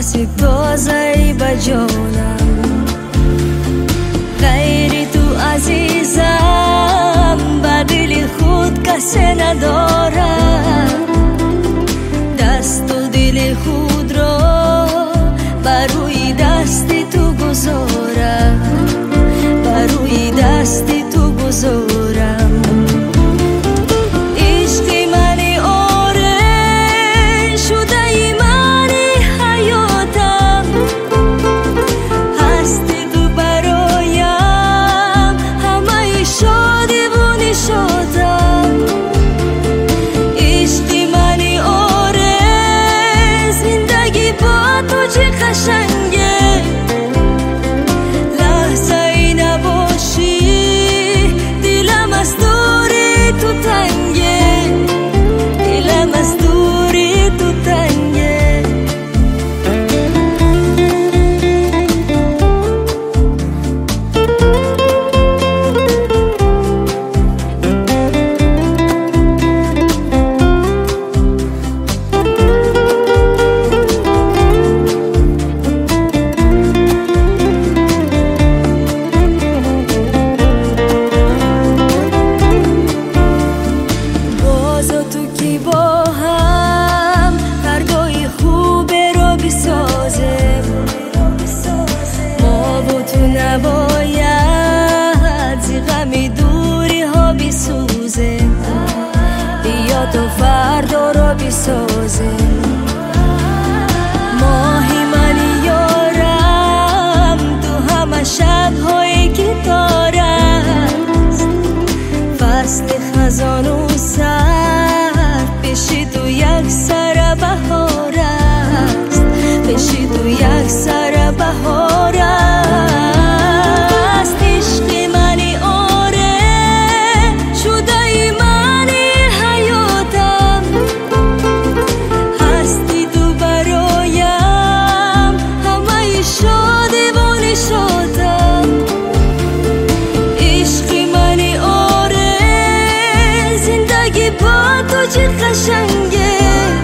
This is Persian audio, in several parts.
آسیب تازه‌ای به جانم، غیر تو عزیزم به دل خود کسی ندارم. دست و دل خود را بر روی دست تو گذارم، بر روی دست تو گذارم. بیا تو فردا را بسازیم، ماهی من یارم تو همه شب‌هایی که تار است. فصل خزان و سرد پیش تو یک سر بهار است، پیش تو یک سر بهار است. قشنگه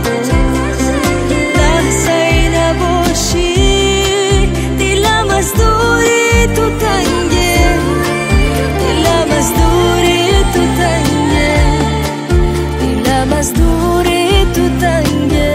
لحظه ای نباشی دلم از دوری تو تنگه، دلم از دوری تو تنگه، دلم از دوری تو تنگه.